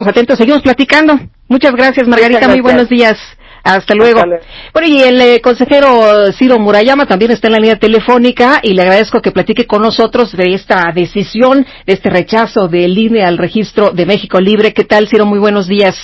Estamos atentos, seguimos platicando. Muchas gracias, Margarita, muy buenos días. Hasta luego. Bueno, y el consejero Ciro Murayama también está en la línea telefónica y le agradezco que platique con nosotros de esta decisión, de este rechazo del INE al registro de México Libre. ¿Qué tal, Ciro? Muy buenos días.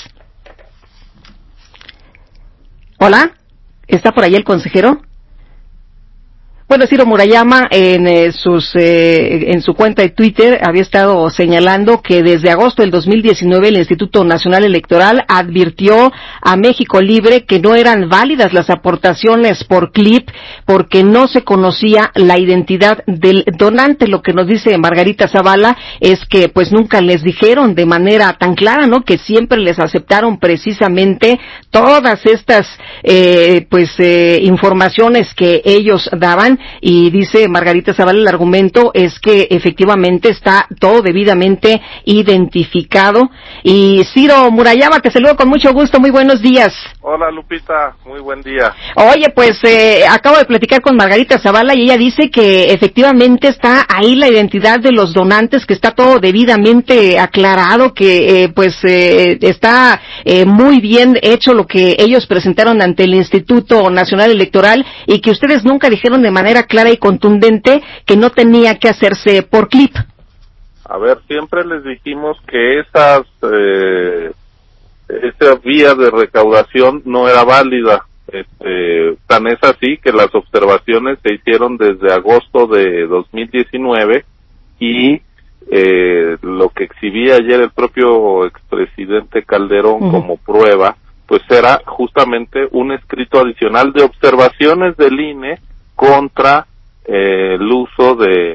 Hola, ¿está por ahí el consejero? Bueno, Ciro Murayama en su cuenta de Twitter había estado señalando que desde agosto del 2019 el Instituto Nacional Electoral advirtió a México Libre que no eran válidas las aportaciones por clip porque no se conocía la identidad del donante. Lo que nos dice Margarita Zavala es que pues nunca les dijeron de manera tan clara, ¿no? Que siempre les aceptaron precisamente todas estas informaciones que ellos daban. Y dice Margarita Zavala, el argumento es que efectivamente está todo debidamente identificado. Y Ciro Murayama, te saludo con mucho gusto, muy buenos días. Hola Lupita, muy buen día. Oye, pues acabo de platicar con Margarita Zavala y ella dice que efectivamente está ahí la identidad de los donantes, que está todo debidamente aclarado, que está muy bien hecho lo que ellos presentaron ante el Instituto Nacional Electoral y que ustedes nunca dijeron de manera clara y contundente que no tenía que hacerse por clip. A ver, siempre les dijimos que esa vía de recaudación no era válida. Tan es así que las observaciones se hicieron desde agosto de 2019 y lo que exhibía ayer el propio expresidente Calderón como prueba, pues era justamente un escrito adicional de observaciones del INE contra el uso de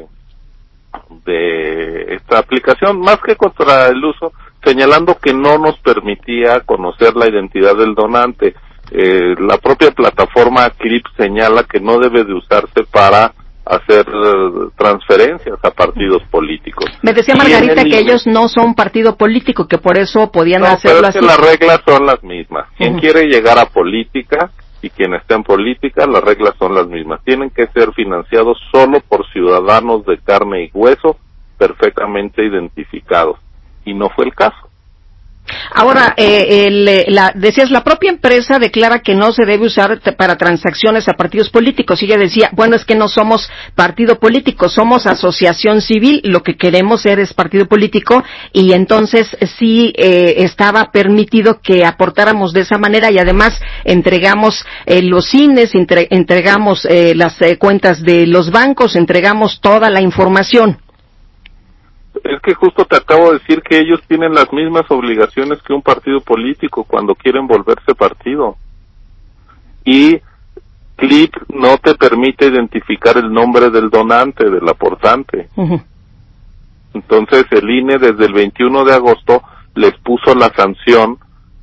esta aplicación, más que contra el uso, señalando que no nos permitía conocer la identidad del donante. La propia plataforma CLIP señala que no debe de usarse para hacer transferencias a partidos políticos. Me decía Margarita que ellos no son partido político, que por eso podían hacerlo así. Pero es que las reglas son las mismas. Quien quiere llegar a política y quien está en política, las reglas son las mismas. Tienen que ser financiados solo por ciudadanos de carne y hueso perfectamente identificados. Y no fue el caso. Ahora, decías, la propia empresa declara que no se debe usar para transacciones a partidos políticos. Y ella decía, bueno, es que no somos partido político, somos asociación civil, lo que queremos ser es partido político, y entonces sí estaba permitido que aportáramos de esa manera, y además entregamos los cines, entregamos las cuentas de los bancos, entregamos toda la información. Es que justo te acabo de decir que ellos tienen las mismas obligaciones que un partido político cuando quieren volverse partido. Y CLIP no te permite identificar el nombre del donante, del aportante. Entonces el INE desde el 21 de agosto les puso la sanción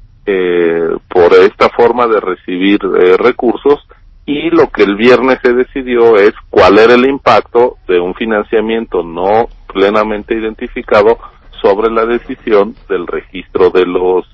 por esta forma de recibir recursos, y lo que el viernes se decidió es cuál era el impacto de un financiamiento no plenamente identificado sobre la decisión del registro de los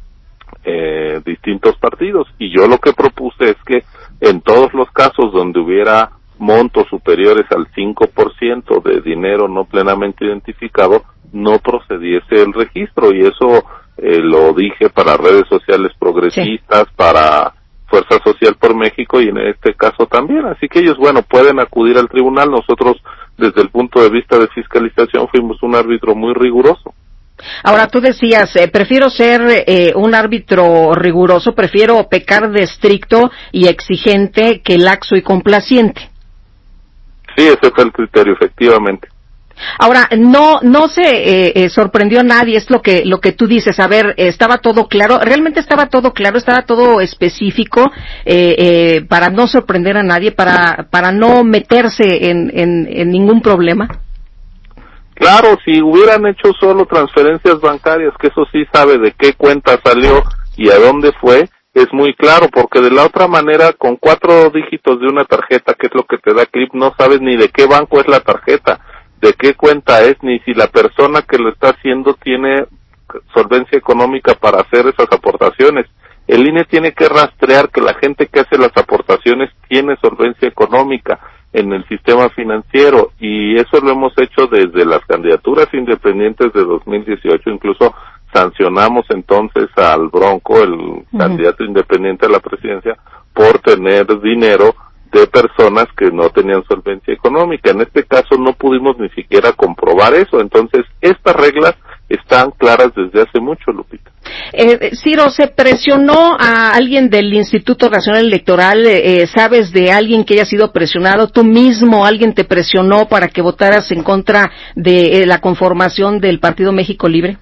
distintos partidos. Y yo lo que propuse es que en todos los casos donde hubiera montos superiores al 5% de dinero no plenamente identificado, no procediese el registro, y eso lo dije para redes sociales progresistas, para Fuerza Social por México, y en este caso también. Así que ellos, bueno, pueden acudir al tribunal. Nosotros, desde el punto de vista de fiscalización, fuimos un árbitro muy riguroso. Ahora, tú decías, prefiero ser un árbitro riguroso, prefiero pecar de estricto y exigente que laxo y complaciente. Sí, ese fue el criterio, efectivamente. Ahora, no se sorprendió a nadie, es lo que tú dices. A ver, estaba todo claro, realmente estaba todo claro, estaba todo específico, para no sorprender a nadie, para no meterse en ningún problema. Claro, si hubieran hecho solo transferencias bancarias, que eso sí sabe de qué cuenta salió y a dónde fue, es muy claro, porque de la otra manera, con 4 dígitos de una tarjeta, que es lo que te da CLIP, no sabes ni de qué banco es la tarjeta, de qué cuenta es, ni si la persona que lo está haciendo tiene solvencia económica para hacer esas aportaciones. El INE tiene que rastrear que la gente que hace las aportaciones tiene solvencia económica en el sistema financiero, y eso lo hemos hecho desde las candidaturas independientes de 2018. Incluso sancionamos entonces al Bronco, el candidato independiente a la presidencia, por tener dinero de personas que no tenían solvencia económica. En este caso no pudimos ni siquiera comprobar eso, entonces estas reglas están claras desde hace mucho, Lupita. Ciro, ¿se presionó a alguien del Instituto Nacional Electoral? ¿Sabes de alguien que haya sido presionado? ¿Tú mismo, alguien te presionó para que votaras en contra de la conformación del Partido México Libre?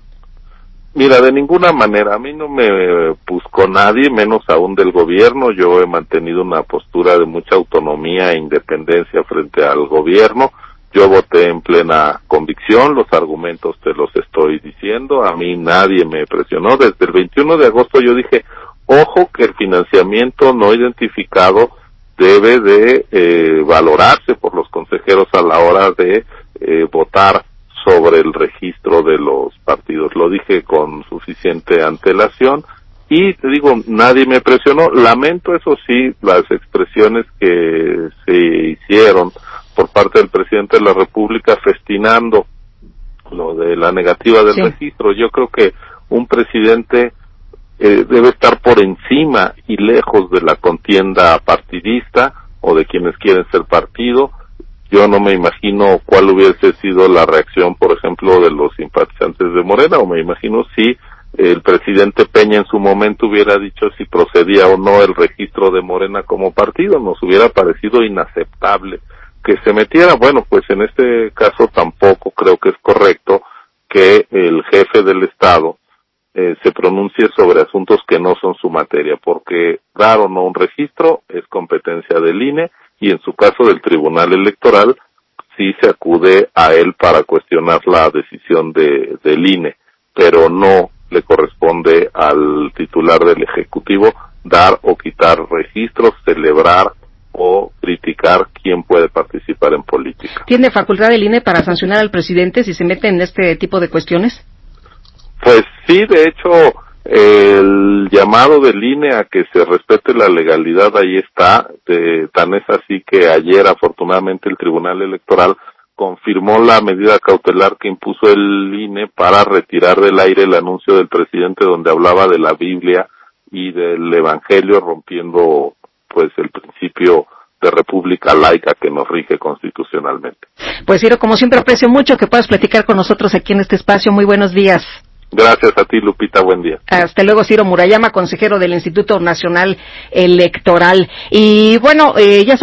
Mira, de ninguna manera, a mí no me buscó nadie, menos aún del gobierno. Yo he mantenido una postura de mucha autonomía e independencia frente al gobierno. Yo voté en plena convicción, los argumentos te los estoy diciendo, a mí nadie me presionó. Desde el 21 de agosto yo dije, ojo que el financiamiento no identificado debe de valorarse por los consejeros a la hora de votar sobre el registro de los partidos. Lo dije con suficiente antelación y te digo, nadie me presionó. Lamento, eso sí, las expresiones que se hicieron por parte del presidente de la República festinando lo de la negativa del registro. Yo creo que un presidente debe estar por encima y lejos de la contienda partidista o de quienes quieren ser partido. Yo no me imagino cuál hubiese sido la reacción, por ejemplo, de los simpatizantes de Morena, o me imagino si el presidente Peña en su momento hubiera dicho si procedía o no el registro de Morena como partido. Nos hubiera parecido inaceptable que se metiera. Bueno, pues en este caso tampoco creo que es correcto que el jefe del Estado se pronuncie sobre asuntos que no son su materia, porque dar o no un registro es competencia del INE, y en su caso del Tribunal Electoral sí se acude a él para cuestionar la decisión del INE, pero no le corresponde al titular del Ejecutivo dar o quitar registros, celebrar o criticar quién puede participar en política. ¿Tiene facultad el INE para sancionar al presidente si se mete en este tipo de cuestiones? Pues sí, de hecho, el llamado del INE a que se respete la legalidad ahí está, tan es así que ayer afortunadamente el Tribunal Electoral confirmó la medida cautelar que impuso el INE para retirar del aire el anuncio del presidente donde hablaba de la Biblia y del Evangelio, rompiendo pues el principio de república laica que nos rige constitucionalmente. Pues Ciro, como siempre aprecio mucho que puedas platicar con nosotros aquí en este espacio. Muy buenos días. Gracias a ti, Lupita, buen día. Hasta luego, Ciro Murayama, consejero del Instituto Nacional Electoral. Y bueno, ya